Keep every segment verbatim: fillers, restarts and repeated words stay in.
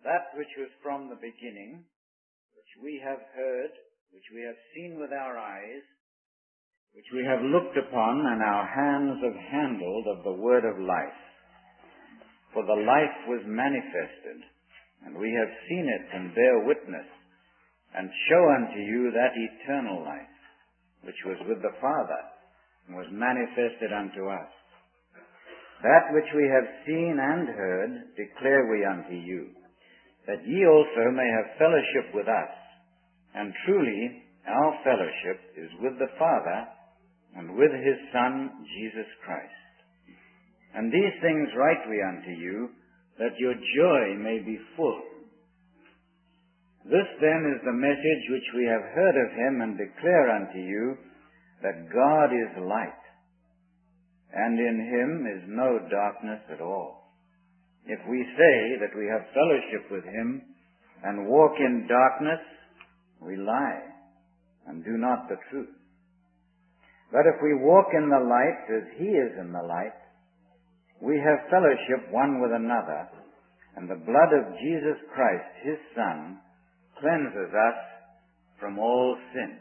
that which was from the beginning, which we have heard, which we have seen with our eyes, which we have looked upon, and our hands have handled of the word of life. For the life was manifested, and we have seen it and bear witness, and show unto you that eternal life, which was with the Father, and was manifested unto us. That which we have seen and heard declare we unto you, that ye also may have fellowship with us. And truly our fellowship is with the Father and with his Son, Jesus Christ. And these things write we unto you, that your joy may be full. This then is the message which we have heard of him and declare unto you, that God is light, and in him is no darkness at all. If we say that we have fellowship with him and walk in darkness, we lie and do not the truth. But if we walk in the light as he is in the light, we have fellowship one with another, and the blood of Jesus Christ, his Son, cleanses us from all sin.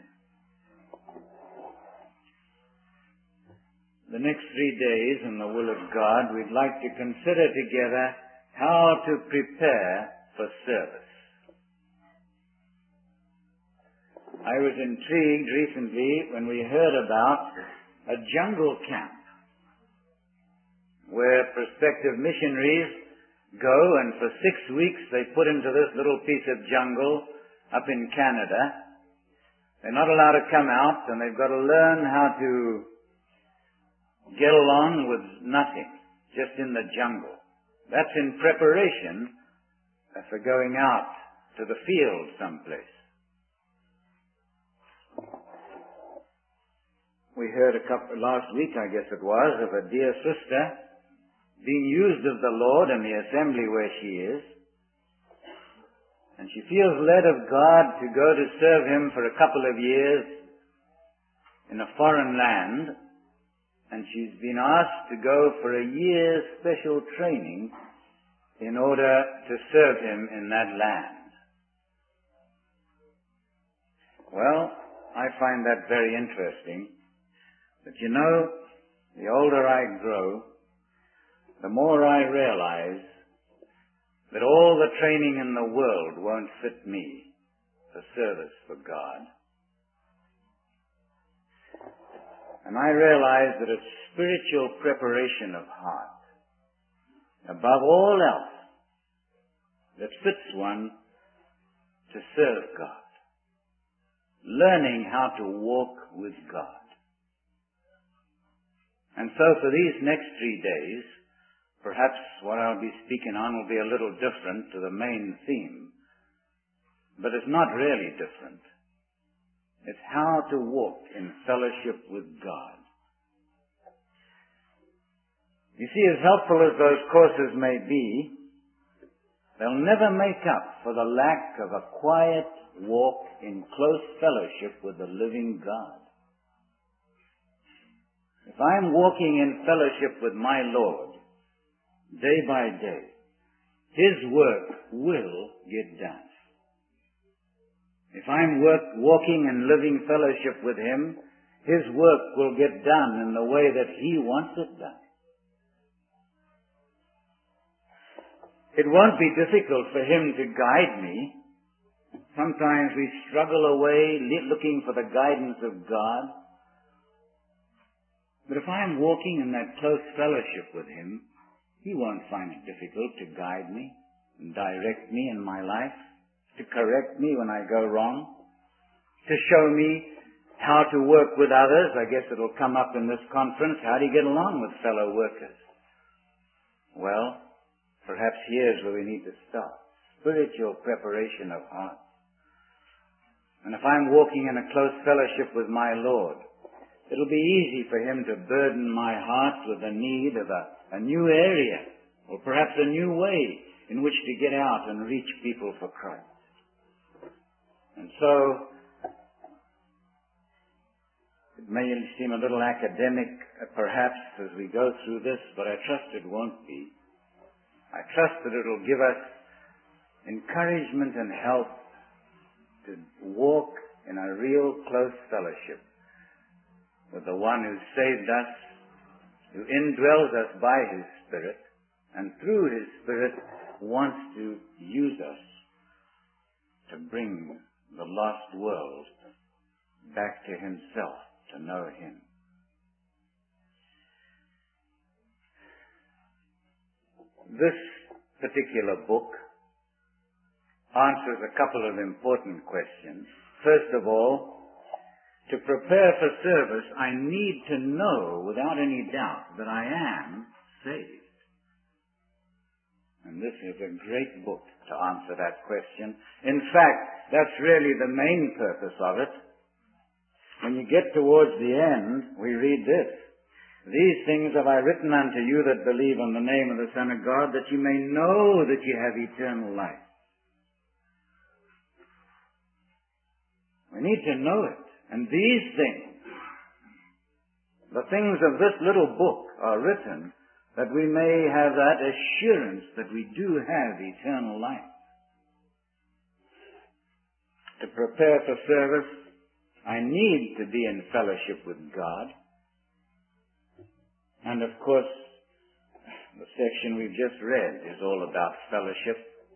The next three days, in the will of God, we'd like to consider together how to prepare for service. I was intrigued recently when we heard about a jungle camp where prospective missionaries go, and for six weeks they put into this little piece of jungle up in Canada. They're not allowed to come out, and they've got to learn how to get along with nothing, just in the jungle. That's in preparation for going out to the field someplace. We heard a couple, last week I guess it was, of a dear sister being used of the Lord in the assembly where she is. And she feels led of God to go to serve him for a couple of years in a foreign land. And she's been asked to go for a year's special training in order to serve him in that land. Well, I find that very interesting. But you know, the older I grow, the more I realize that all the training in the world won't fit me for service for God. And I realize that it's spiritual preparation of heart, above all else, that fits one to serve God. Learning how to walk with God. And so for these next three days, perhaps what I'll be speaking on will be a little different to the main theme. But it's not really different. It's how to walk in fellowship with God. You see, as helpful as those courses may be, they'll never make up for the lack of a quiet walk in close fellowship with the living God. If I'm walking in fellowship with my Lord, day by day, his work will get done. If I'm work, walking and living fellowship with him, his work will get done in the way that he wants it done. It won't be difficult for him to guide me. Sometimes we struggle away looking for the guidance of God. But if I'm walking in that close fellowship with him, he won't find it difficult to guide me and direct me in my life, to correct me when I go wrong, to show me how to work with others. I guess it'll come up in this conference. How do you get along with fellow workers? Well, perhaps here's where we need to start. Spiritual preparation of heart. And if I'm walking in a close fellowship with my Lord, it'll be easy for him to burden my heart with the need of a, a new area, or perhaps a new way in which to get out and reach people for Christ. And so, it may seem a little academic, perhaps, as we go through this, but I trust it won't be. I trust that it'll give us encouragement and help to walk in a real close fellowship with the one who saved us, who indwells us by His Spirit, and through His Spirit wants to use us to bring the lost world back to Himself, to know Him. This particular book answers a couple of important questions. First of all, to prepare for service, I need to know without any doubt that I am saved. And this is a great book to answer that question. In fact, that's really the main purpose of it. When you get towards the end, we read this. These things have I written unto you that believe on the name of the Son of God, that you may know that you have eternal life. We need to know it. And these things, the things of this little book, are written that we may have that assurance that we do have eternal life. To prepare for service, I need to be in fellowship with God. And of course, the section we've just read is all about fellowship.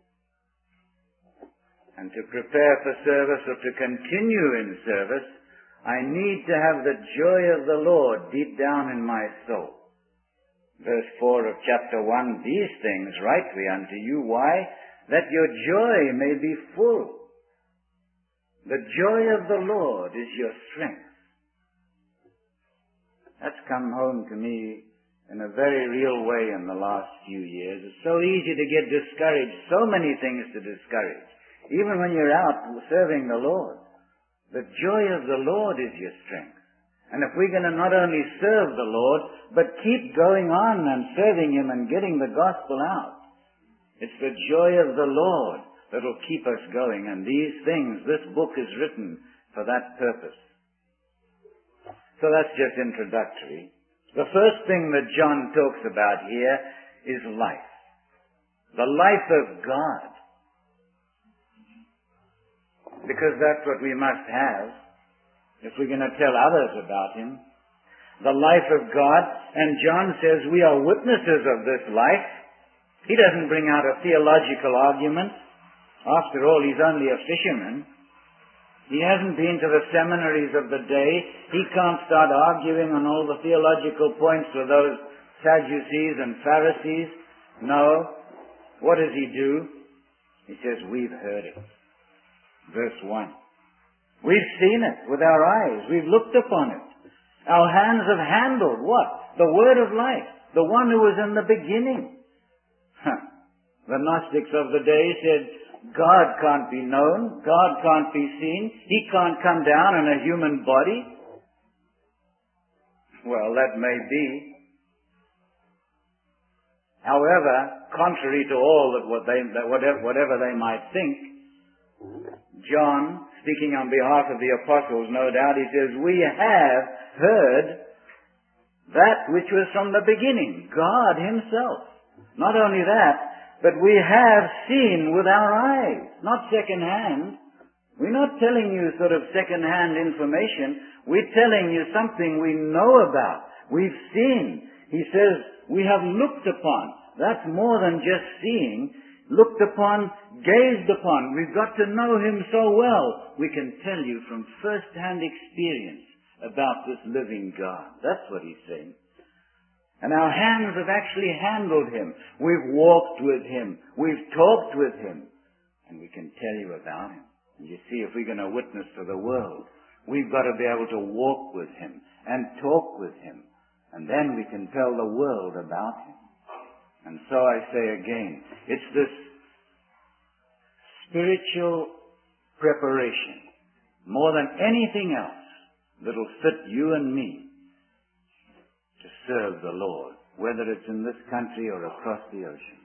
And to prepare for service or to continue in service, I need to have the joy of the Lord deep down in my soul. Verse four of chapter one, these things write we unto you. Why? That your joy may be full. The joy of the Lord is your strength. That's come home to me in a very real way in the last few years. It's so easy to get discouraged, so many things to discourage. Even when you're out serving the Lord, the joy of the Lord is your strength. And if we're going to not only serve the Lord, but keep going on and serving Him and getting the gospel out, it's the joy of the Lord that will keep us going. And these things, this book is written for that purpose. So that's just introductory. The first thing that John talks about here is life. The life of God. Because that's what we must have if we're going to tell others about Him. The life of God. And John says we are witnesses of this life. He doesn't bring out a theological argument. After all, he's only a fisherman. He hasn't been to the seminaries of the day. He can't start arguing on all the theological points with those Sadducees and Pharisees. No. What does he do? He says, we've heard it. Verse one. We've seen it with our eyes. We've looked upon it. Our hands have handled what? The word of life. The one who was in the beginning. Huh. The Gnostics of the day said, God can't be known. God can't be seen. He can't come down in a human body. Well, that may be. However, contrary to all that what they, that whatever, whatever they might think, John, speaking on behalf of the apostles, no doubt, he says, we have heard that which was from the beginning, God Himself. Not only that, but we have seen with our eyes, not second-hand. We're not telling you sort of second-hand information. We're telling you something we know about. We've seen. He says, we have looked upon. That's more than just seeing. Looked upon, gazed upon. We've got to know Him so well. We can tell you from first-hand experience about this living God. That's what He's saying. And our hands have actually handled Him. We've walked with Him. We've talked with Him. And we can tell you about Him. And you see, if we're going to witness to the world, we've got to be able to walk with Him and talk with Him. And then we can tell the world about Him. And so I say again, it's this spiritual preparation, more than anything else, that'll fit you and me to serve the Lord, whether it's in this country or across the ocean.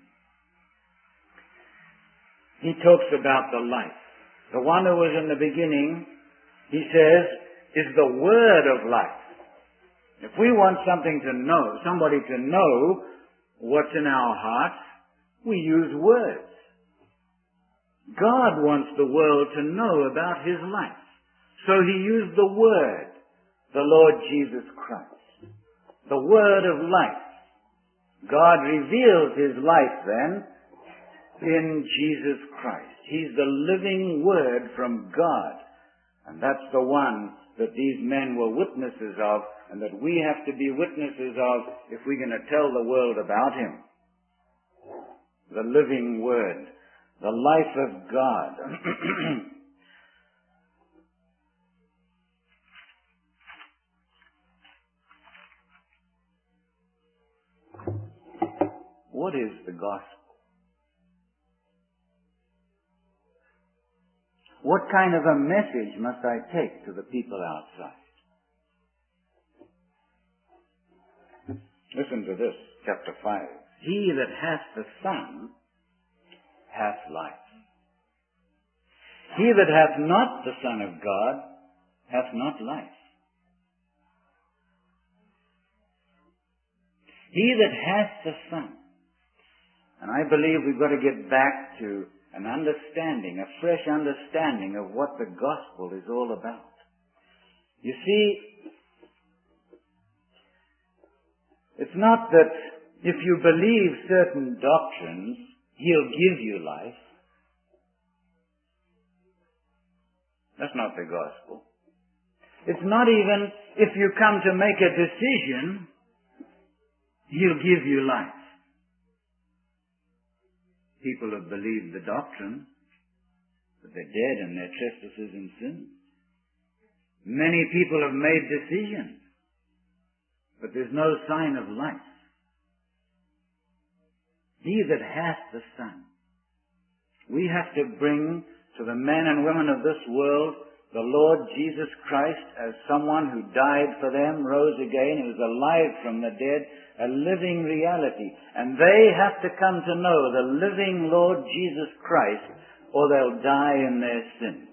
He talks about the life. The one who was in the beginning, he says, is the word of life. If we want something to know, somebody to know what's in our hearts, we use words. God wants the world to know about His life. So He used the Word, the Lord Jesus Christ. The Word of life. God reveals His life then in Jesus Christ. He's the living Word from God. And that's the one that these men were witnesses of, and that we have to be witnesses of if we're going to tell the world about Him. The living Word. The life of God. What is the gospel? What kind of a message must I take to the people outside? Listen to this, chapter five. He that hath the Son hath life. He that hath not the Son of God hath not life. He that hath the Son. And I believe we've got to get back to an understanding, a fresh understanding of what the gospel is all about. You see, it's not that if you believe certain doctrines, He'll give you life. That's not the gospel. It's not even if you come to make a decision, He'll give you life. People have believed the doctrine, but they're dead in their trespasses and sins. Many people have made decisions, but there's no sign of life. He that hath the Son. We have to bring to the men and women of this world the Lord Jesus Christ as someone who died for them, rose again, who is alive from the dead, a living reality. And they have to come to know the living Lord Jesus Christ, or they'll die in their sins.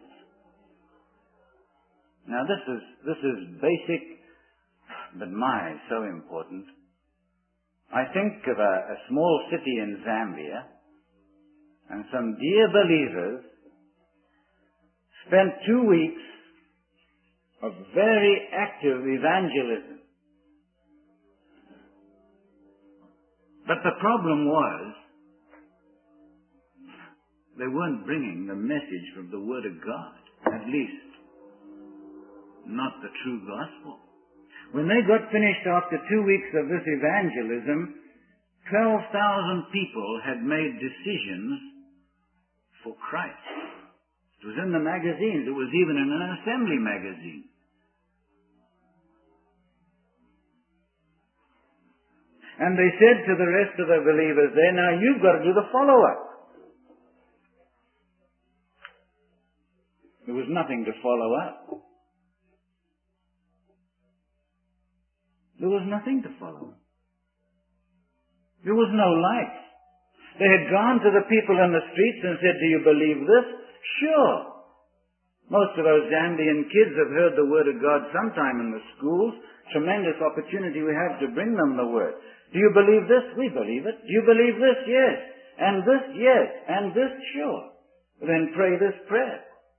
Now this is, this is basic, but my, so important. I think of a, a small city in Zambia, and some dear believers spent two weeks of very active evangelism. But the problem was, they weren't bringing the message from the Word of God, at least not the true gospel. When they got finished after two weeks of this evangelism, twelve thousand people had made decisions for Christ. It was in the magazines. It was even in an assembly magazine. And they said to the rest of the believers there, now you've got to do the follow-up. There was nothing to follow up. There was nothing to follow. There was no life. They had gone to the people in the streets and said, do you believe this? Sure. Most of those Zambian kids have heard the Word of God sometime in the schools. Tremendous opportunity we have to bring them the Word. Do you believe this? We believe it. Do you believe this? Yes. And this? Yes. And this? Sure. Then pray this prayer.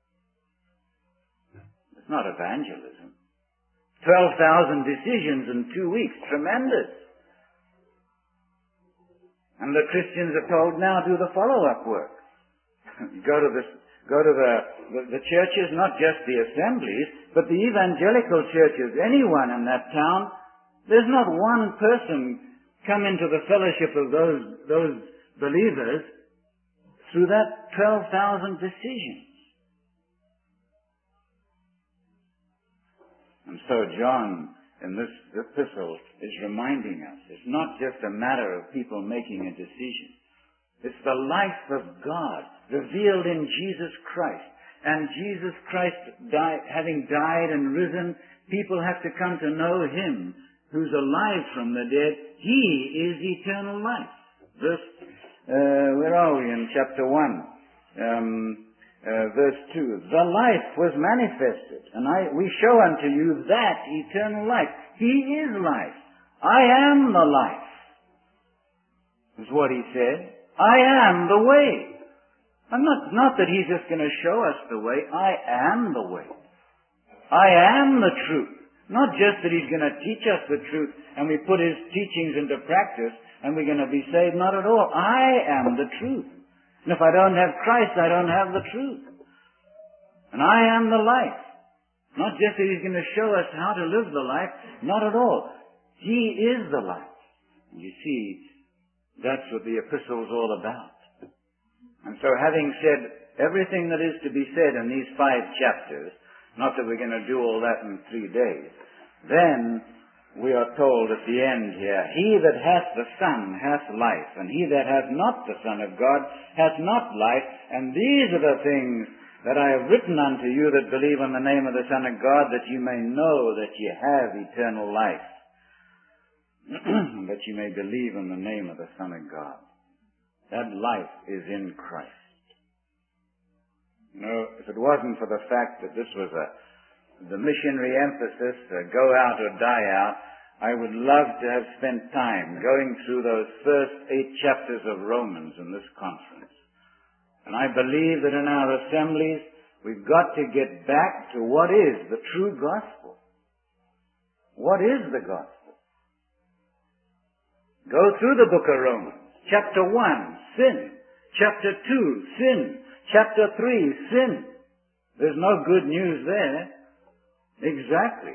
It's not evangelism. twelve thousand decisions in two weeks. Tremendous. And the Christians are told, now do the follow-up work. go to, this, go to the, the, the churches, not just the assemblies, but the evangelical churches. Anyone in that town, there's not one person come into the fellowship of those, those believers through that twelve thousand decisions. And so John, in this epistle, is reminding us, it's not just a matter of people making a decision. It's the life of God revealed in Jesus Christ. And Jesus Christ, died, having died and risen, people have to come to know Him who's alive from the dead. He is eternal life. Verse, uh, where are we in chapter one? Um, Uh, verse two, the life was manifested, and I, we show unto you that eternal life. He is life. I am the life, is what He said. I am the way. And not, not that He's just going to show us the way. I am the way. I am the truth. Not just that He's going to teach us the truth and we put His teachings into practice and we're going to be saved. Not at all. I am the truth. And if I don't have Christ, I don't have the truth. And I am the life. Not just that He's going to show us how to live the life. Not at all. He is the life. You see, that's what the epistle's all about. And so having said everything that is to be said in these five chapters, not that we're going to do all that in three days, then we are told at the end here, he that hath the Son hath life, and he that hath not the Son of God hath not life, and these are the things that I have written unto you that believe on the name of the Son of God, that you may know that ye have eternal life, that you may believe in the name of the Son of God. That life is in Christ. You know, if it wasn't for the fact that this was a the missionary emphasis, uh, go out or die out, I would love to have spent time going through those first eight chapters of Romans in this conference. And I believe that in our assemblies, we've got to get back to what is the true gospel. What is the gospel? Go through the book of Romans. Chapter one, sin. Chapter two, sin. Chapter three, sin. There's no good news there. Exactly.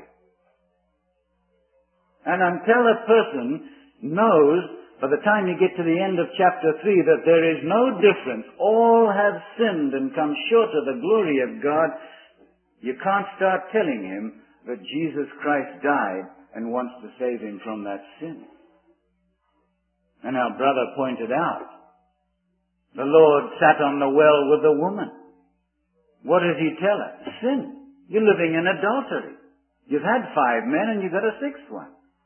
And until a person knows, by the time you get to the end of chapter three, that there is no difference, all have sinned and come short of the glory of God, you can't start telling him that Jesus Christ died and wants to save him from that sin. And our brother pointed out, the Lord sat on the well with the woman. What does He tell her? Sin. You're living in adultery. You've had five men and you've got a sixth one.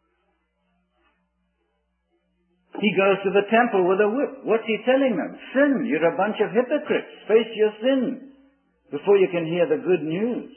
He goes to the temple with a whip. What's He telling them? Sin. You're a bunch of hypocrites. Face your sin before you can hear the good news.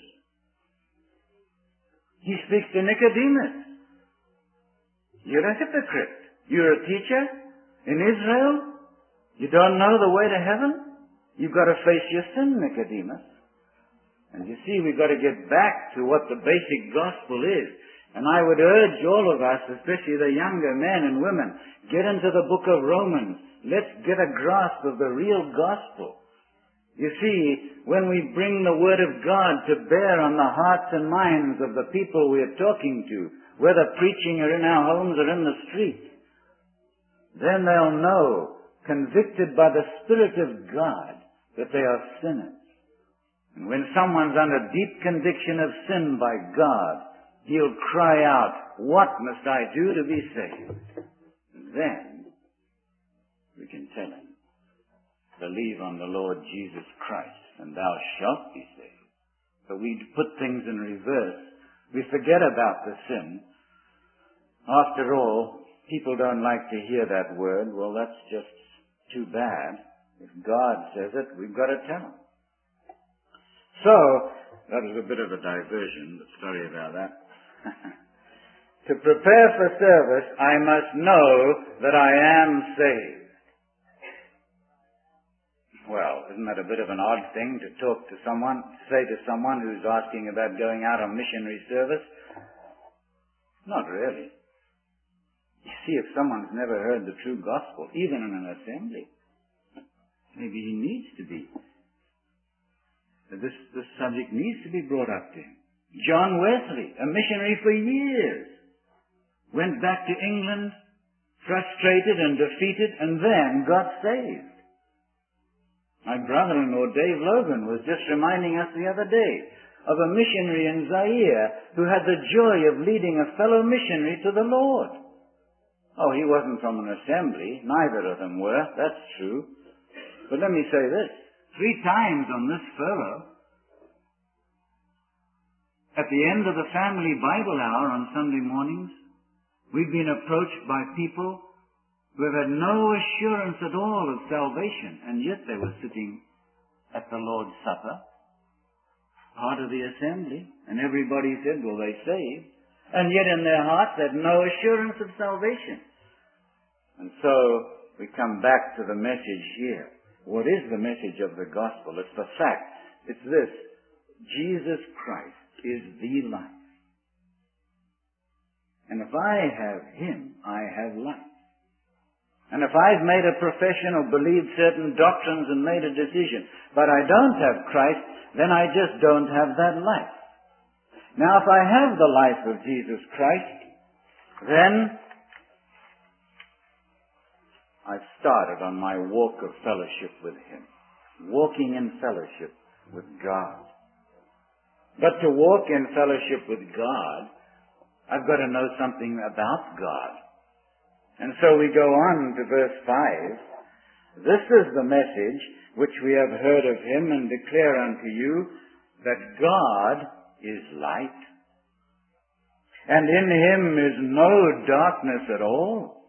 He speaks to Nicodemus. You're a hypocrite. You're a teacher in Israel. You don't know the way to heaven. You've got to face your sin, Nicodemus. And you see, we've got to get back to what the basic gospel is. And I would urge all of us, especially the younger men and women, get into the book of Romans. Let's get a grasp of the real gospel. You see, when we bring the Word of God to bear on the hearts and minds of the people we are talking to, whether preaching or in our homes or in the street, then they'll know, convicted by the Spirit of God, that they are sinners. And when someone's under deep conviction of sin by God, he'll cry out, what must I do to be saved? And then we can tell him, believe on the Lord Jesus Christ, and thou shalt be saved. But we put things in reverse. We forget about the sin. After all, people don't like to hear that word. Well, that's just too bad. If God says it, we've got to tell him. So, that was a bit of a diversion, but sorry about that. To prepare for service, I must know that I am saved. Well, isn't that a bit of an odd thing to talk to someone, say to someone who's asking about going out on missionary service? Not really. You see, if someone's never heard the true gospel, even in an assembly, maybe he needs to be. This, this subject needs to be brought up to him. John Wesley, a missionary for years, went back to England, frustrated and defeated, and then got saved. My brother-in-law, Dave Logan, was just reminding us the other day of a missionary in Zaire who had the joy of leading a fellow missionary to the Lord. Oh, he wasn't from an assembly. Neither of them were. That's true. But let me say this. Three times on this furlough, at the end of the family Bible hour on Sunday mornings, we've been approached by people who have had no assurance at all of salvation, and yet they were sitting at the Lord's Supper, part of the assembly, and everybody said, well, they saved, and yet in their hearts they had no assurance of salvation. And so we come back to the message here. What is the message of the gospel? It's the fact. It's this. Jesus Christ is the life. And if I have Him, I have life. And if I've made a profession or believed certain doctrines and made a decision, but I don't have Christ, then I just don't have that life. Now, if I have the life of Jesus Christ, then I've started on my walk of fellowship with Him. Walking in fellowship with God. But to walk in fellowship with God, I've got to know something about God. And so we go on to verse five. This is the message which we have heard of Him and declare unto you, that God is light. And in Him is no darkness at all.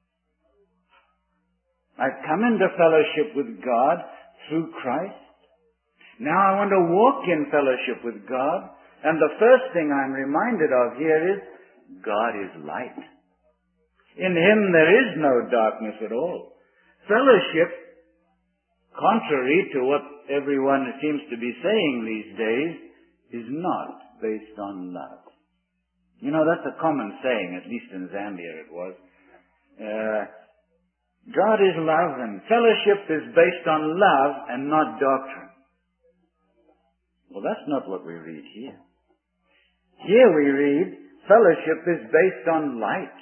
I've come into fellowship with God through Christ. Now I want to walk in fellowship with God. And the first thing I'm reminded of here is, God is light. In Him there is no darkness at all. Fellowship, contrary to what everyone seems to be saying these days, is not based on love. You know, that's a common saying, at least in Zambia it was. Uh, God is love, and fellowship is based on love and not doctrine. Well, that's not what we read here. Here we read, fellowship is based on light.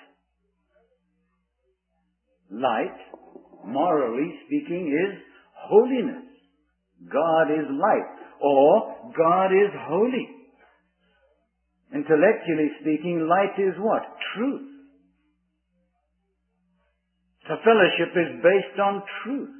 Light, morally speaking, is holiness. God is light, or God is holy. Intellectually speaking, light is what? Truth. So fellowship is based on truth.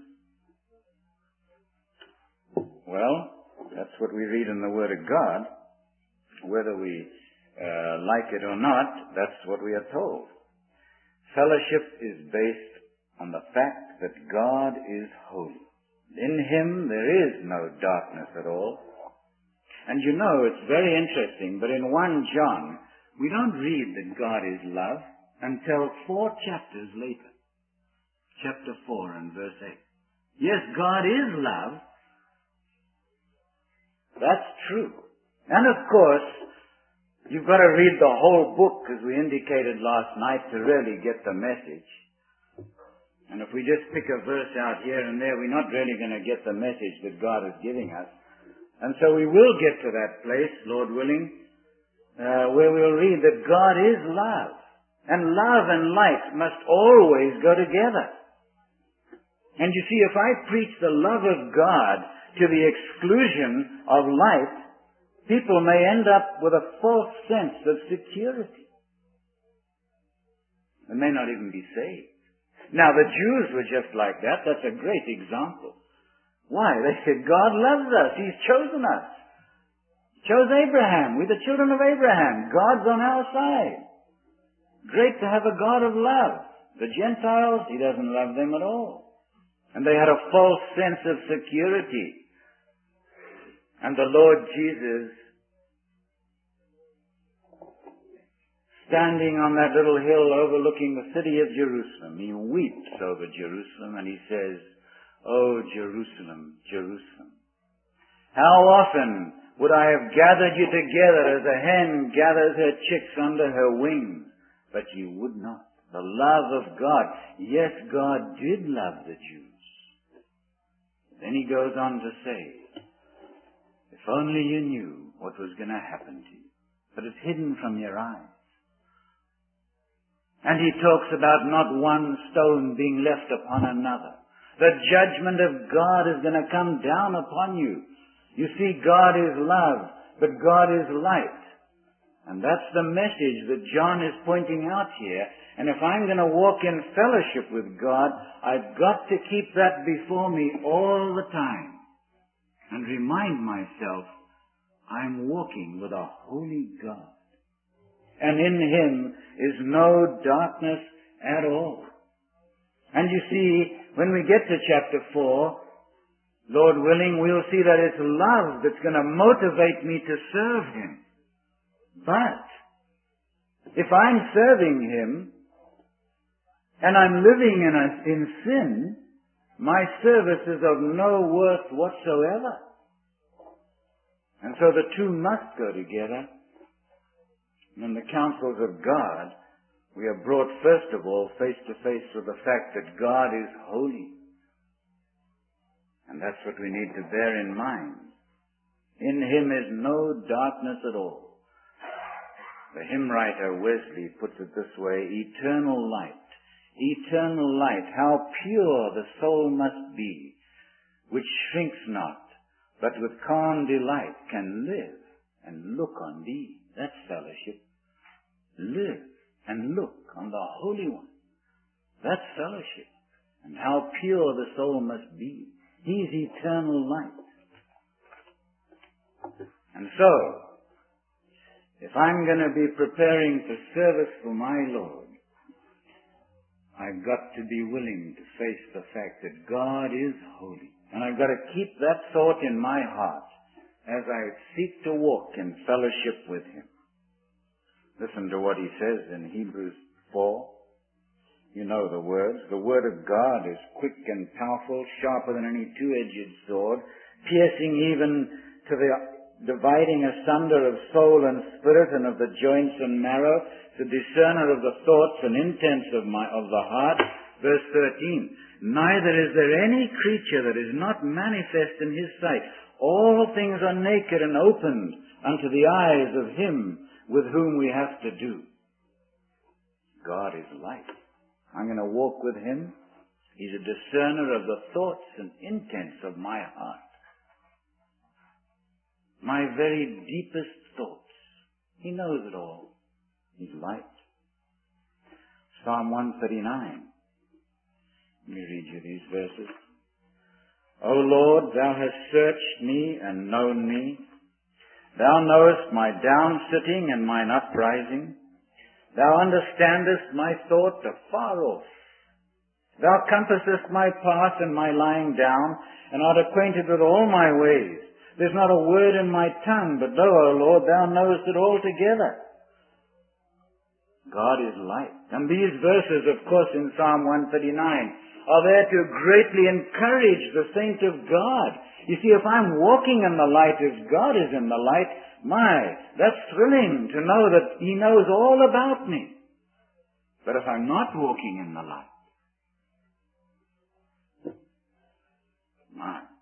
Well, that's what we read in the Word of God. Whether we uh, like it or not, that's what we are told. Fellowship is based on the fact that God is holy. In Him there is no darkness at all. And you know, it's very interesting, but in First John, we don't read that God is love until four chapters later. Chapter four and verse eight. Yes, God is love. That's true. And of course, you've got to read the whole book, as we indicated last night, to really get the message. And if we just pick a verse out here and there, we're not really going to get the message that God is giving us. And so we will get to that place, Lord willing, uh, where we'll read that God is love. And love and light must always go together. And you see, if I preach the love of God to the exclusion of light, people may end up with a false sense of security. They may not even be saved. Now, the Jews were just like that. That's a great example. Why? They said, God loves us. He's chosen us. He chose Abraham. We're the children of Abraham. God's on our side. Great to have a God of love. The Gentiles, He doesn't love them at all. And they had a false sense of security. And the Lord Jesus, standing on that little hill overlooking the city of Jerusalem, He weeps over Jerusalem and He says, "Oh, Jerusalem, Jerusalem, how often would I have gathered you together as a hen gathers her chicks under her wings, but you would not." The love of God. Yes, God did love the Jews. Then He goes on to say, if only you knew what was going to happen to you, but it's hidden from your eyes. And He talks about not one stone being left upon another. The judgment of God is going to come down upon you. You see, God is love, but God is light. And that's the message that John is pointing out here. And if I'm going to walk in fellowship with God, I've got to keep that before me all the time. And remind myself, I'm walking with a holy God. And in Him is no darkness at all. And you see, when we get to chapter four, Lord willing, we'll see that it's love that's going to motivate me to serve Him. But if I'm serving Him and I'm living in, a, in sin, my service is of no worth whatsoever. And so the two must go together. And in the counsels of God, we are brought first of all face to face with the fact that God is holy. And that's what we need to bear in mind. In Him is no darkness at all. The hymn writer Wesley puts it this way: eternal light, eternal light, how pure the soul must be, which shrinks not, but with calm delight can live and look on Thee. That's fellowship. Live and look on the Holy One. That's fellowship. And how pure the soul must be. He's eternal light. And so, if I'm going to be preparing for service for my Lord, I've got to be willing to face the fact that God is holy. And I've got to keep that thought in my heart as I seek to walk in fellowship with Him. Listen to what he says in Hebrews four. You know the words. The Word of God is quick and powerful, sharper than any two-edged sword, piercing even to the dividing asunder of soul and spirit and of the joints and marrow, the discerner of the thoughts and intents of my of the heart. Verse thirteen. Neither is there any creature that is not manifest in His sight. All things are naked and opened unto the eyes of Him with whom we have to do. God is light. I'm going to walk with Him. He's a discerner of the thoughts and intents of my heart. My very deepest thoughts. He knows it all. He's light. Psalm one thirty-nine. Let me read you these verses. O Lord, Thou hast searched me and known me. Thou knowest my down-sitting and mine uprising. Thou understandest my thought afar off. Thou compassest my path and my lying down, and art acquainted with all my ways. There's not a word in my tongue, but thou, O Lord, Thou knowest it altogether. God is light. And these verses, of course, in Psalm one thirty-nine, are there to greatly encourage the saint of God. You see, if I'm walking in the light as God is in the light, my, that's thrilling to know that He knows all about me. But if I'm not walking in the light, my,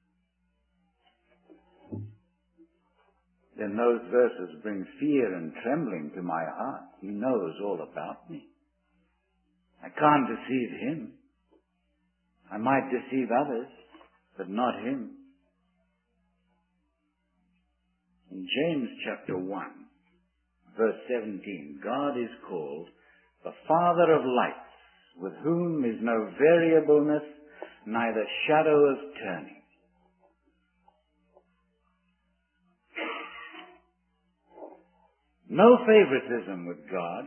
then those verses bring fear and trembling to my heart. He knows all about me. I can't deceive Him. I might deceive others, but not Him. In James chapter one, verse seventeen, God is called the Father of lights, with whom is no variableness, neither shadow of turning. No favoritism with God.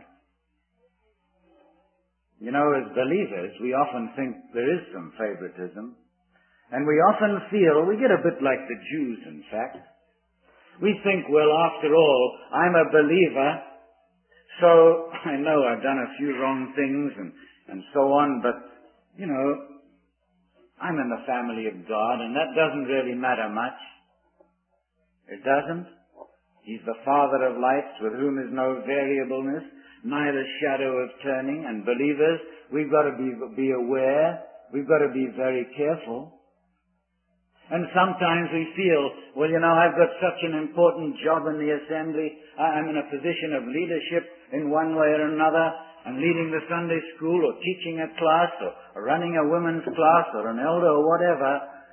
You know, as believers, we often think there is some favoritism. And we often feel, we get a bit like the Jews, in fact. We think, well, after all, I'm a believer, so I know I've done a few wrong things and, and so on, but, you know, I'm in the family of God, and that doesn't really matter much. It doesn't. He's the Father of lights, with whom is no variableness, neither shadow of turning. And believers, we've got to be, be aware. We've got to be very careful. And sometimes we feel, well, you know, I've got such an important job in the assembly. I'm in a position of leadership in one way or another. I'm leading the Sunday school or teaching a class or running a women's class or an elder or whatever.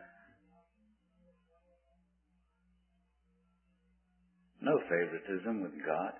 No favoritism with God.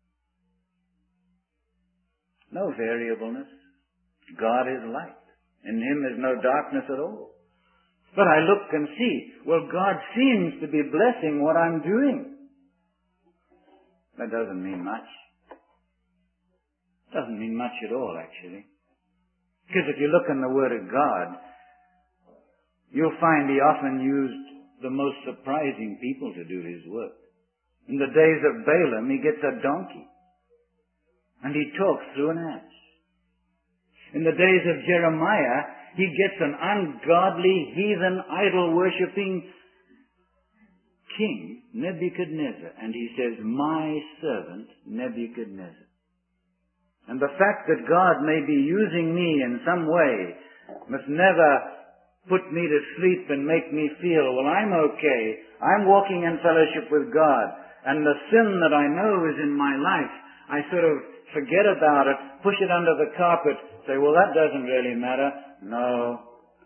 No variableness. God is light. In Him is no darkness at all. But I look and see, well, God seems to be blessing what I'm doing. That doesn't mean much. Doesn't mean much at all, actually. Because if you look in the Word of God, you'll find He often used the most surprising people to do His work. In the days of Balaam, He gets a donkey. And he talks through an ass. In the days of Jeremiah, he gets an ungodly, heathen, idol-worshipping king, Nebuchadnezzar, and he says, my servant Nebuchadnezzar. And the fact that God may be using me in some way must never put me to sleep and make me feel, well, I'm okay. I'm walking in fellowship with God. And the sin that I know is in my life, I sort of forget about it, push it under the carpet, say, well, that doesn't really matter. No.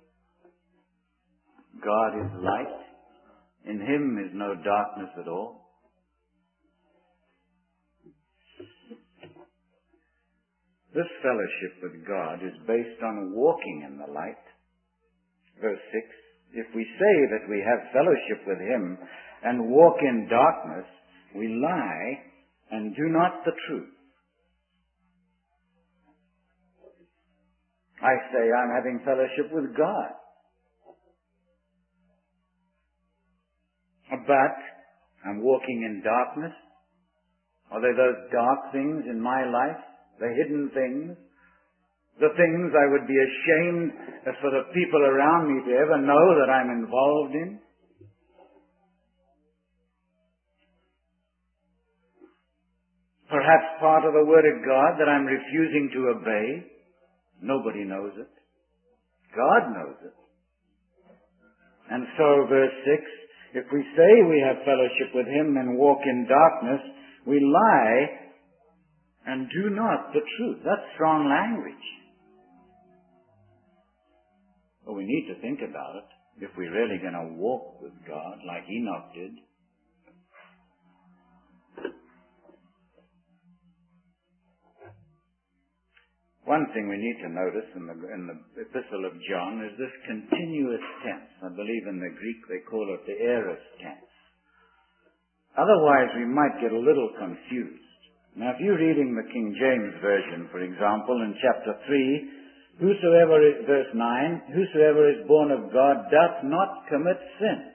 God is light. In Him is no darkness at all. This fellowship with God is based on walking in the light. Verse six, if we say that we have fellowship with Him and walk in darkness, we lie and do not the truth. I say I'm having fellowship with God. But I'm walking in darkness. Are there those dark things in my life? The hidden things? The things I would be ashamed for the people around me to ever know that I'm involved in? Perhaps part of the Word of God that I'm refusing to obey? Nobody knows it. God knows it. And so, verse six, if we say we have fellowship with Him and walk in darkness, we lie and do not the truth. That's strong language. But we need to think about it if we're really going to walk with God like Enoch did. One thing we need to notice in the, in the Epistle of John is this continuous tense. I believe in the Greek they call it the aorist tense. Otherwise we might get a little confused. Now if you're reading the King James Version, for example, in chapter three, whosoever is, verse nine, whosoever is born of God doth not commit sin.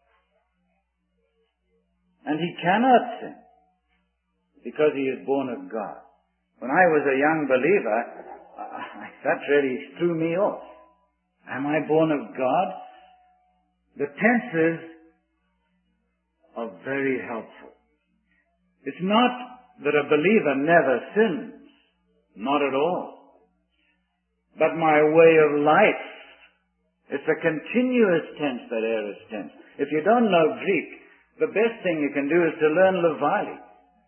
And he cannot sin because he is born of God. When I was a young believer, uh, that really threw me off. Am I born of God? The tenses are very helpful. It's not that a believer never sins. Not at all. But my way of life, it's a continuous tense, that aorist tense. If you don't know Greek, the best thing you can do is to learn Levali.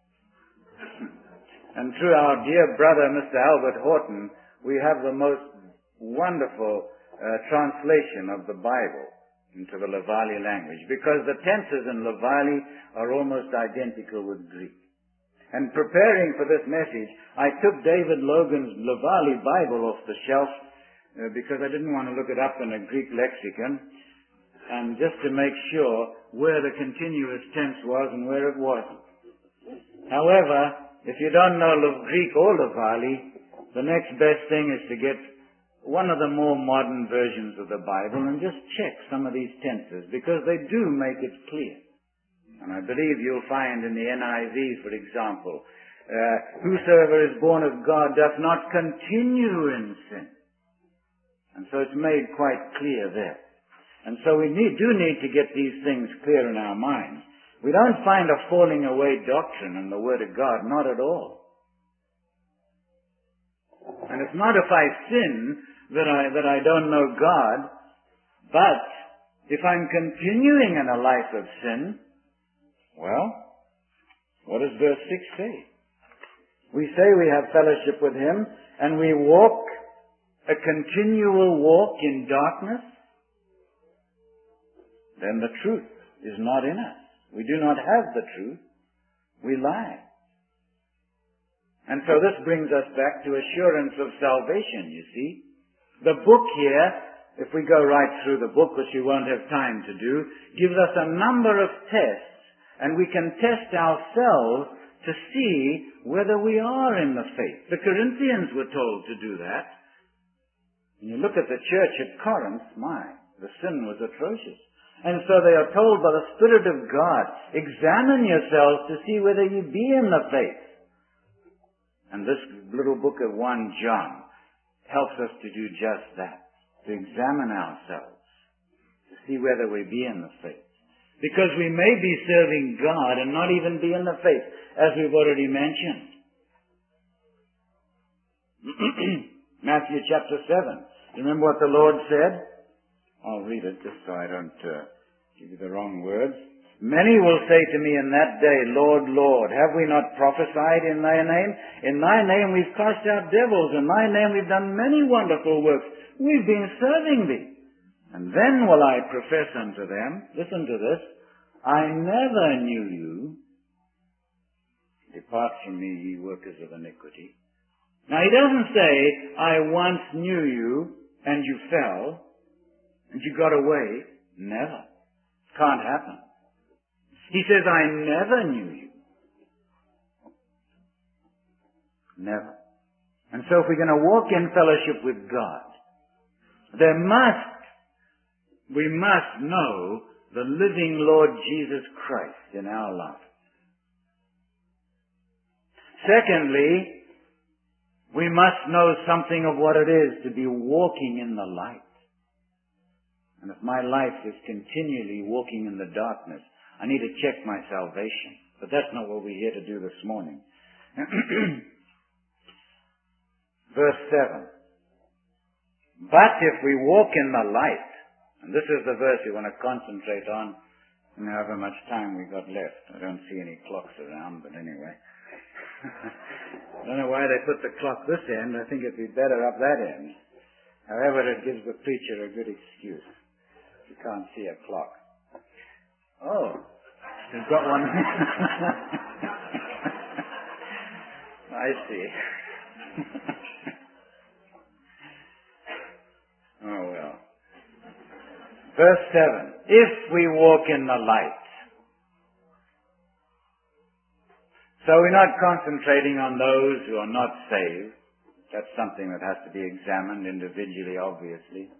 And through our dear brother, Mister Albert Horton, we have the most wonderful uh, translation of the Bible into the Levali language, because the tenses in Levali are almost identical with Greek. And preparing for this message, I took David Logan's Levali Bible off the shelf uh, because I didn't want to look it up in a Greek lexicon, and just to make sure where the continuous tense was and where it wasn't. However, if you don't know Greek or Levali, the next best thing is to get one of the more modern versions of the Bible and just check some of these tenses, because they do make it clear. And I believe you'll find in the N I V, for example, uh, whosoever is born of God doth not continue in sin. And so it's made quite clear there. And so we need, do need to get these things clear in our minds. We don't find a falling away doctrine in the Word of God, not at all. And it's not if I sin that I, that I don't know God, but if I'm continuing in a life of sin, well, what does verse six say? We say we have fellowship with Him, and we walk a continual walk in darkness, then the truth is not in us. We do not have the truth. We lie. And so this brings us back to assurance of salvation, you see. The book here, if we go right through the book, which we won't have time to do, gives us a number of tests, and we can test ourselves to see whether we are in the faith. The Corinthians were told to do that. When you look at the church at Corinth, my, the sin was atrocious. And so they are told by the Spirit of God, examine yourselves to see whether you be in the faith. And this little book of First John helps us to do just that, to examine ourselves, to see whether we be in the faith. Because we may be serving God and not even be in the faith, as we've already mentioned. Matthew chapter seven. Remember what the Lord said? I'll read it just so I don't uh, give you the wrong words. Many will say to me in that day, Lord, Lord, have we not prophesied in thy name? In thy name we've cast out devils. In thy name we've done many wonderful works. We've been serving thee. And then will I profess unto them, listen to this, I never knew you. Depart from me, ye workers of iniquity. Now he doesn't say, I once knew you and you fell and you got away. Never. Can't happen. He says, I never knew you. Never. And so if we're going to walk in fellowship with God, there must, we must know the living Lord Jesus Christ in our life. Secondly, we must know something of what it is to be walking in the light. And if my life is continually walking in the darkness, I need to check my salvation. But that's not what we're here to do this morning. Verse seven. But if we walk in the light, and this is the verse we want to concentrate on, and however much time we've got left. I don't see any clocks around, but anyway. I don't know why they put the clock this end. I think it'd be better up that end. However, it gives the preacher a good excuse. You can't see a clock. Oh, you've got one. I see. Oh well. Verse seven. If we walk in the light. So we're not concentrating on those who are not saved. That's something that has to be examined individually, obviously.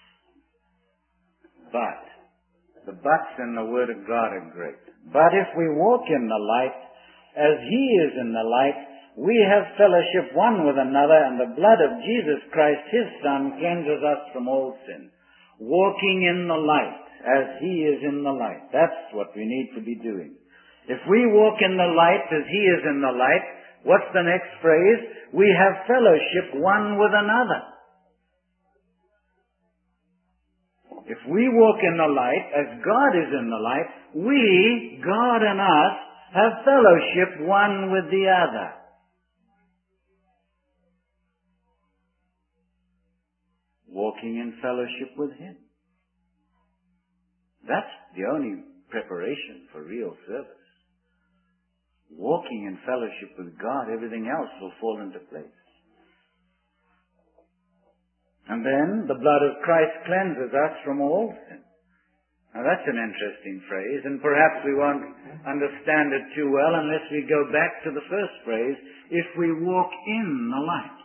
But the buts in the Word of God are great. But if we walk in the light, as He is in the light, we have fellowship one with another, and the blood of Jesus Christ, His Son, cleanses us from all sin. Walking in the light, as He is in the light. That's what we need to be doing. If we walk in the light as He is in the light, what's the next phrase? We have fellowship one with another. If we walk in the light as God is in the light, we, God and us, have fellowship one with the other. Walking in fellowship with Him. That's the only preparation for real service. Walking in fellowship with God, everything else will fall into place. And then the blood of Christ cleanses us from all sin. Now that's an interesting phrase, and perhaps we won't understand it too well unless we go back to the first phrase, if we walk in the light.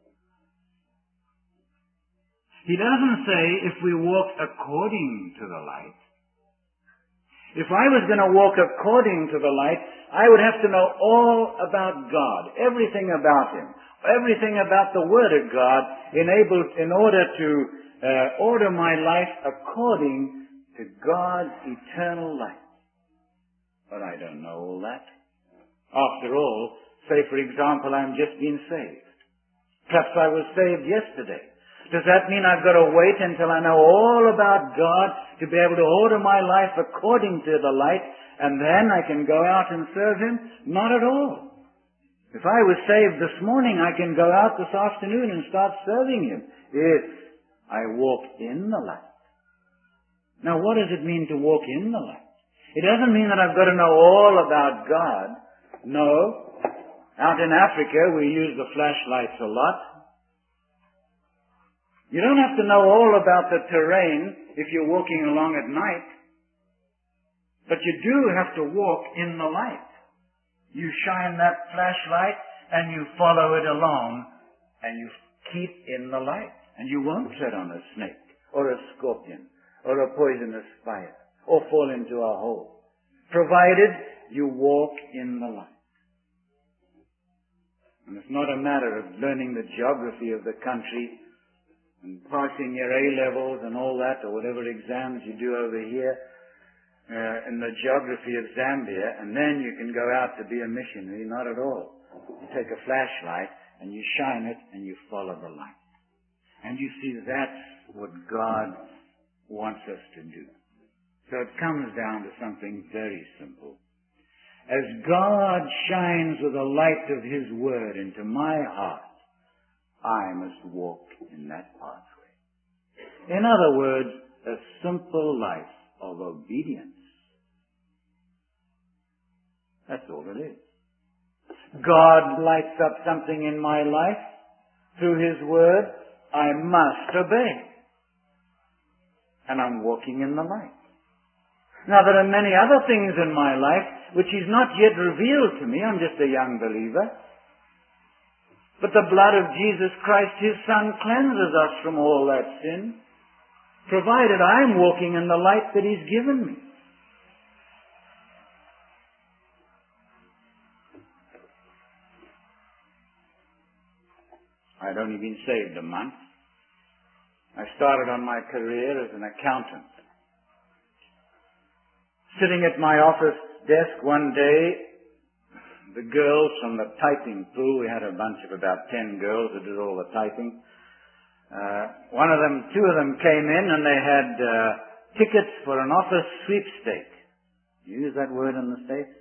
He doesn't say if we walk according to the light. If I was going to walk according to the light, I would have to know all about God, everything about Him, everything about the Word of God, enabled in order to uh, order my life according to God's eternal light. But I don't know all that. After all, say for example, I'm just being saved. Perhaps I was saved yesterday. Does that mean I've got to wait until I know all about God to be able to order my life according to the light, and then I can go out and serve Him? Not at all. If I was saved this morning, I can go out this afternoon and start serving Him if I walk in the light. Now, what does it mean to walk in the light? It doesn't mean that I've got to know all about God. No. Out in Africa, we use the flashlights a lot. You don't have to know all about the terrain if you're walking along at night. But you do have to walk in the light. You shine that flashlight and you follow it along and you keep in the light. And you won't tread on a snake or a scorpion or a poisonous fire or fall into a hole, provided you walk in the light. And it's not a matter of learning the geography of the country and passing your A-levels and all that, or whatever exams you do over here uh, in the geography of Zambia, and then you can go out to be a missionary. Not at all. You take a flashlight and you shine it and you follow the light. And you see, that's what God wants us to do. So it comes down to something very simple. As God shines with the light of His Word into my heart, I must walk in that pathway. In other words, a simple life of obedience. That's all it is. God lights up something in my life through His Word. I must obey. And I'm walking in the light. Now, there are many other things in my life which He's not yet revealed to me. I'm just a young believer. But the blood of Jesus Christ, His Son, cleanses us from all that sin, provided I'm walking in the light that He's given me. I'd only been saved a month. I started on my career as an accountant. Sitting at my office desk one day, the girls from the typing pool, we had a bunch of about ten girls who did all the typing. Uh, one of them, two of them came in and they had uh, tickets for an office sweepstake. You use that word in the States?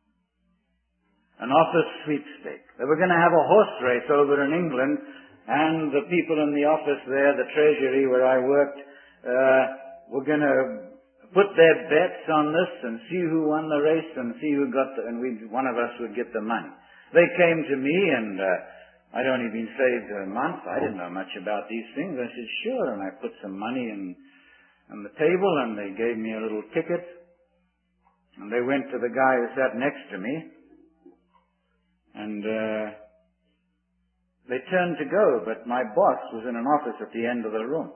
An office sweepstake. They were going to have a horse race over in England, and the people in the office there, the treasury where I worked, uh, were going to put their bets on this and see who won the race and see who got the, and we, one of us would get the money. They came to me and uh, I'd only been saved a month. I didn't know much about these things. I said, sure, and I put some money in on the table and they gave me a little ticket. And they went to the guy who sat next to me and uh, they turned to go, but my boss was in an office at the end of the room.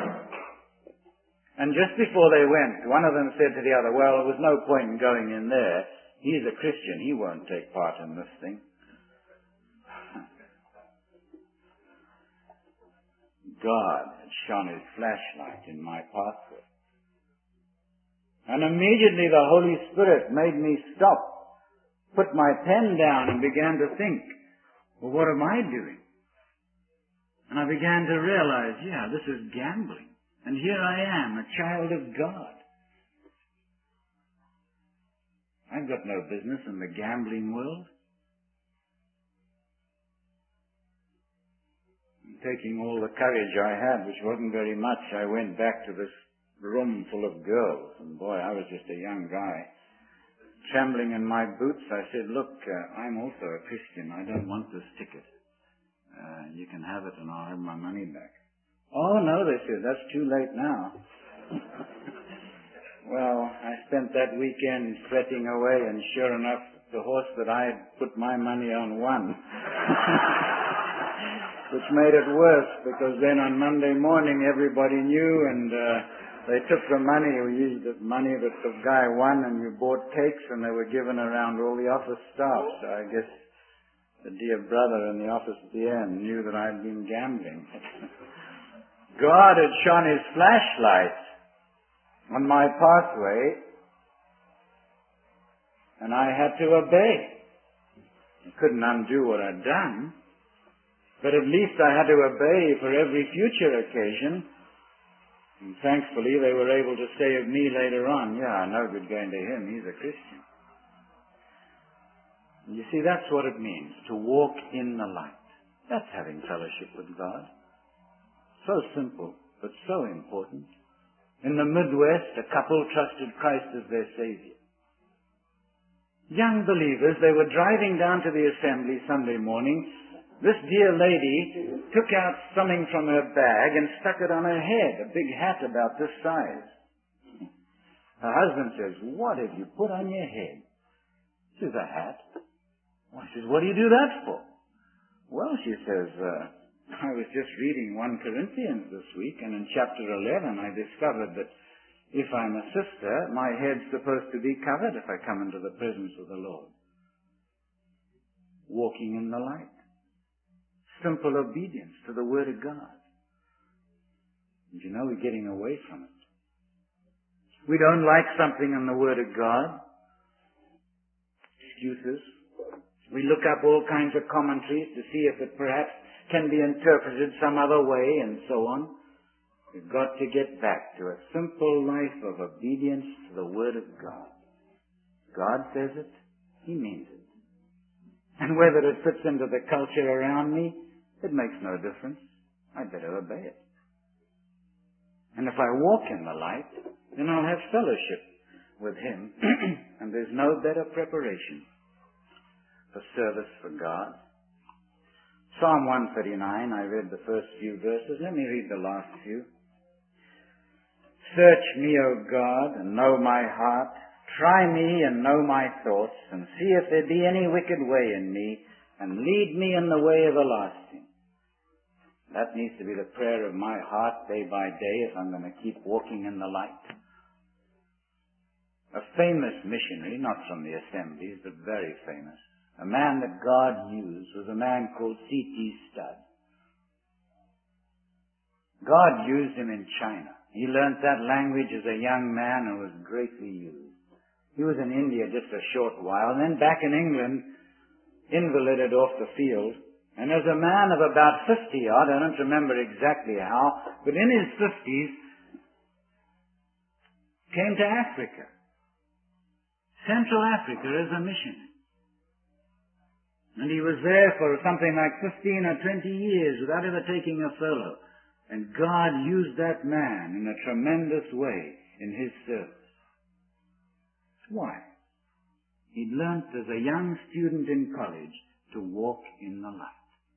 And just before they went, one of them said to the other, well, there was no point in going in there. He's a Christian. He won't take part in this thing. God had shone His flashlight in my pathway. And immediately the Holy Spirit made me stop, put my pen down and began to think, well, what am I doing? And I began to realize, yeah, this is gambling. And here I am, a child of God. I've got no business in the gambling world. Taking all the courage I had, which wasn't very much, I went back to this room full of girls. And boy, I was just a young guy. Trembling in my boots, I said, look, uh, I'm also a Christian. I don't want this ticket. Uh, you can have it and I'll have my money back. Oh, no, they said, that's too late now. Well, I spent that weekend fretting away, and sure enough, the horse that I had put my money on won. Which made it worse, because then on Monday morning everybody knew, and uh, they took the money. We used the money that the guy won, and we bought cakes, and they were given around all the office staff. So I guess the dear brother in the office at the end knew that I had been gambling. God had shone His flashlight on my pathway, and I had to obey. I couldn't undo what I'd done, but at least I had to obey for every future occasion. And thankfully, they were able to say of me later on, yeah, no good going to him, he's a Christian. And you see, that's what it means, to walk in the light. That's having fellowship with God. So simple, but so important. In the Midwest, a couple trusted Christ as their Savior. Young believers, they were driving down to the assembly Sunday morning. This dear lady took out something from her bag and stuck it on her head, a big hat about this size. Her husband says, what have you put on your head? She says, a hat. Well, she says, what do you do that for? Well, she says, uh, I was just reading First Corinthians this week, and in chapter eleven I discovered that if I'm a sister, my head's supposed to be covered if I come into the presence of the Lord. Walking in the light. Simple obedience to the Word of God. And you know, we're getting away from it. We don't like something in the Word of God. Excuses. We look up all kinds of commentaries to see if it perhaps can be interpreted some other way and so on. We've got to get back to a simple life of obedience to the Word of God. God says it, He means it. And whether it fits into the culture around me, it makes no difference. I'd better obey it. And if I walk in the light, then I'll have fellowship with Him. And there's no better preparation for service for God. Psalm one thirty-nine, I read the first few verses. Let me read the last few. Search me, O God, and know my heart. Try me and know my thoughts, and see if there be any wicked way in me, and lead me in the way everlasting. That needs to be the prayer of my heart day by day if I'm going to keep walking in the light. A famous missionary, not from the assemblies, but very famous, a man that God used was a man called C T Studd. God used him in China. He learnt that language as a young man and was greatly used. He was in India just a short while, and then back in England, invalided off the field. And as a man of about fifty odd, I don't remember exactly how, but in his fifties, came to Africa. Central Africa as a missionary. And he was there for something like fifteen or twenty years without ever taking a furlough. And God used that man in a tremendous way in his service. Why? He'd learnt as a young student in college to walk in the light.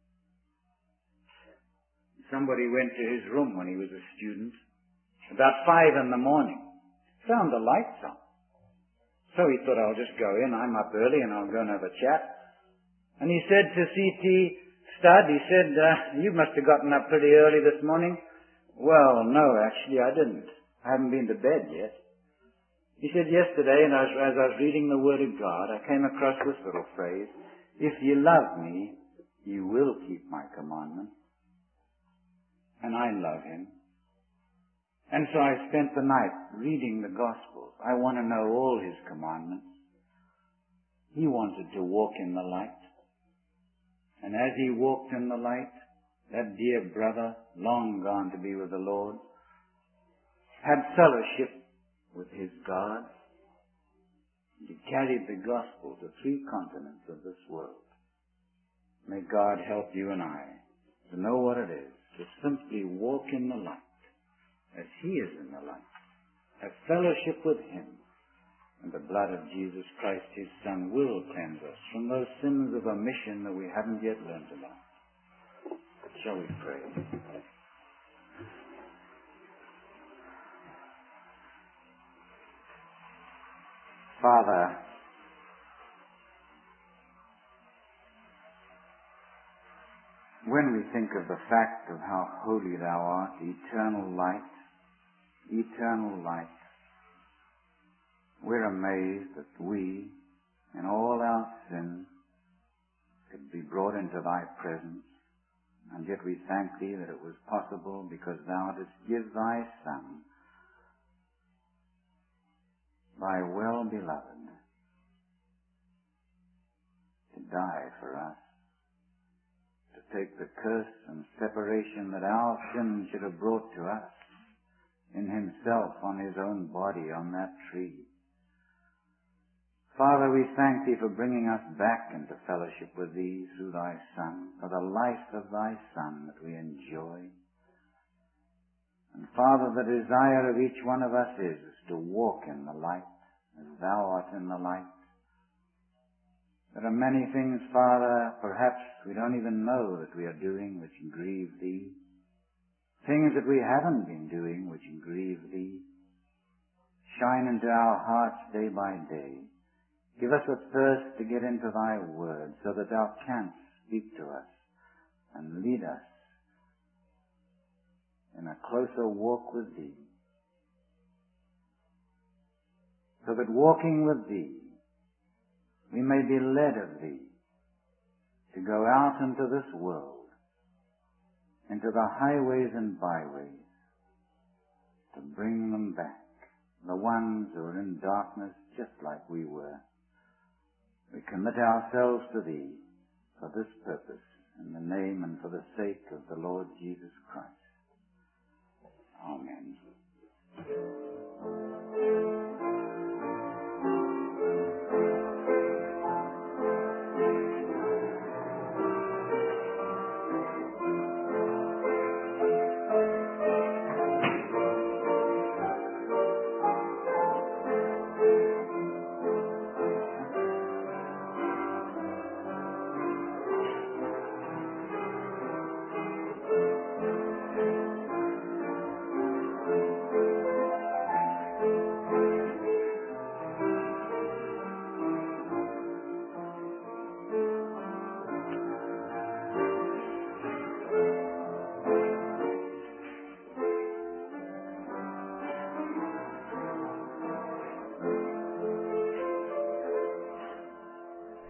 Somebody went to his room when he was a student, about five in the morning, found the lights on. So he thought, I'll just go in, I'm up early and I'll go and have a chat. And he said to C T Studd, he said, uh, you must have gotten up pretty early this morning. Well, no, actually I didn't. I haven't been to bed yet. He said, yesterday, and as, as I was reading the Word of God, I came across this little phrase, if you love me, you will keep my commandments. And I love Him. And so I spent the night reading the Gospels. I want to know all His commandments. He wanted to walk in the light. And as he walked in the light, that dear brother, long gone to be with the Lord, had fellowship with his God. He carried the gospel to three continents of this world. May God help you and I to know what it is to simply walk in the light as He is in the light. Have fellowship with Him. And the blood of Jesus Christ, His Son, will cleanse us from those sins of omission that we haven't yet learned about. Shall we pray? Father, when we think of the fact of how holy Thou art, eternal light, eternal light, we're amazed that we, in all our sins, could be brought into Thy presence, and yet we thank Thee that it was possible because Thou didst give Thy Son, Thy well-beloved, to die for us, to take the curse and separation that our sin should have brought to us in Himself on His own body on that tree. Father, we thank Thee for bringing us back into fellowship with Thee through Thy Son, for the life of Thy Son that we enjoy. And Father, the desire of each one of us is, is to walk in the light as Thou art in the light. There are many things, Father, perhaps we don't even know that we are doing which grieve Thee. Things that we haven't been doing which grieve Thee. Shine into our hearts day by day. Give us a thirst to get into Thy Word so that Thou canst speak to us and lead us in a closer walk with Thee. So that walking with Thee, we may be led of Thee to go out into this world, into the highways and byways, to bring them back, the ones who are in darkness just like we were. We commit ourselves to Thee for this purpose, in the name and for the sake of the Lord Jesus Christ. Amen.